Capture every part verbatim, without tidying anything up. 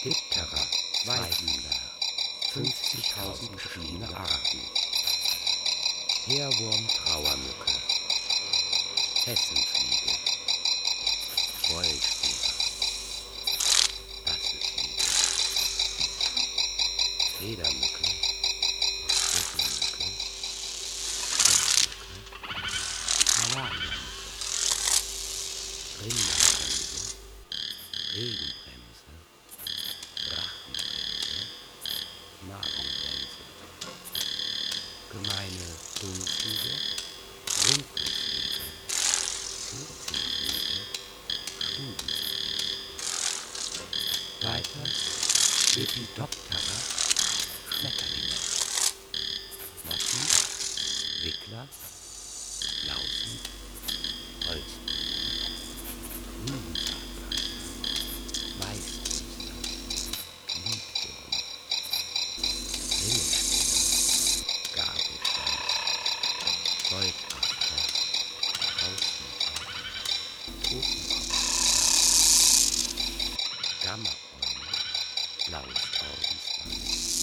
Diptera, Zweifühler, fünfzigtausend verschiedene Arten. Heerwurm, Trauermücke, Hessenfliege, Wollspeer, Bassesfliege, Federmücke, Rüsselmücke, Pestmücke, Malariamücke, Rinderbremse, Regenbremse, Drachenbremse, Magenbremse, gemeine Dunfliege, Runkelfliege, Zirzelfliege, Stubenfliege. Weiter Lepidoptera, Schmetterlinge, Motten, Wickler, Lausen, Holzbienen, Grünsaatgreifer, Weißbrüster, Gliedwürmer, Ringelspinner, Gabelschwanz, Goldafter, Hausmutter, Totenkopf, Gammaeule, blaues Ordensband,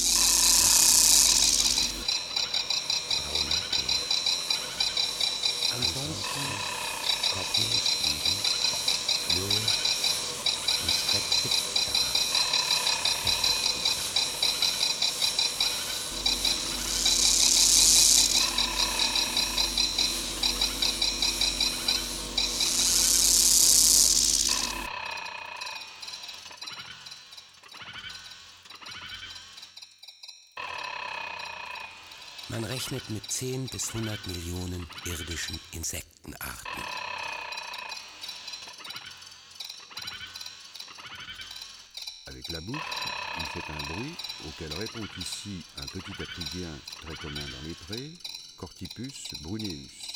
brauner Bär. Ansonsten Koppen, Fliegen, Flöhe und Speziptera. Man rechnet mit zehn bis hundert Millionen irdischen Insektenarten. Avec la bouche, il fait un bruit auquel répond ici un petit apridien très commun dans les prés, Cortypus bruneus.